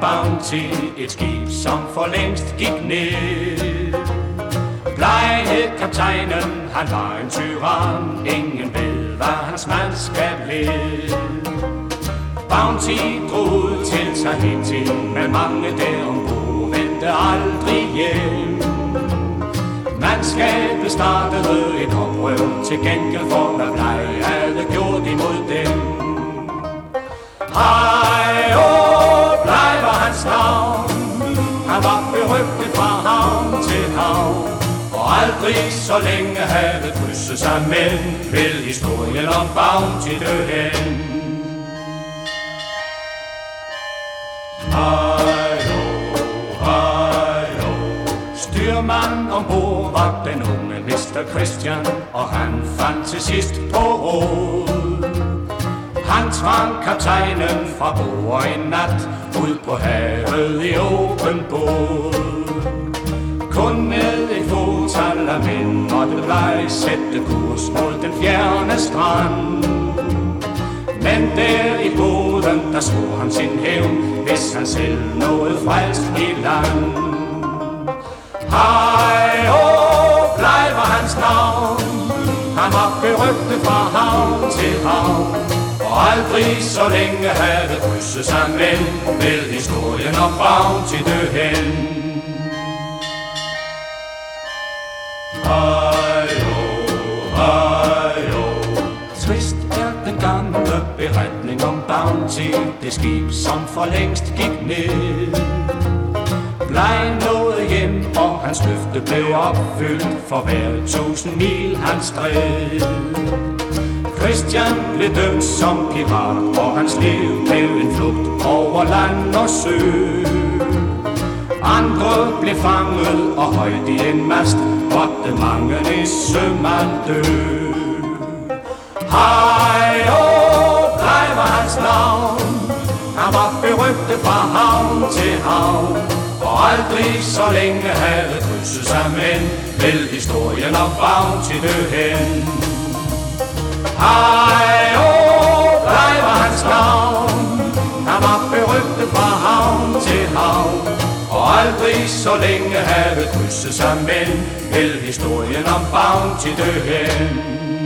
Bounty, et skib som for længst gik ned. Bleg hed kaptajnen, han var en tyran, ingen ved, hvad hans mandskab led. Bounty drog ud til Tahiti, men mange der ombord vendte aldrig hjem. Mandskabet startede et oprør, til gengæld for hvad Bleg havde gjort imod dem. Hej, Bleg var hans navn, han var berygtet fra havn til havn, og aldrig så længe havde krydset sig mænd, vil historien om Bounty dø hen. Styrmand ombord var den unge Mr. Christian, og han fandt til sidst på råd. Han tvang kaptajnen fra bord en nat ud på havet i åben båd. Kun med et fåtal af mænd måtte Bleg sætte kurs mod den fjerne strand. Men der i båden, der svor han sin hævn, hvis han selv nåede frelst i land. Hej, Bleg var hans navn, han var berygtet fra havn til havn, og aldrig så længe havde krydset sig mænd, vil historien om Bounty dø hen. Trist er den gamle beretning om Bounty, det skib som for længst gik ned. Bleg nåede hjem, og hans løfte blev opfyldt for hver 1000 mil han stred. Christian blev dømt som pirat, og hans liv blev en flugt over land og sø. Andre blev fanget og højt i en mast, måtte mange i sømand dø. Hej, Bleg var hans navn, han var berygtet fra havn til havn, og aldrig så længe havde krydset sig mænd, vil historien om Bounty dø hen. Hej, Bleg var hans navn, han var berygtet fra havn til havn, og aldrig så længe havde krydset sig mænd, vil historien om Bounty dø hen.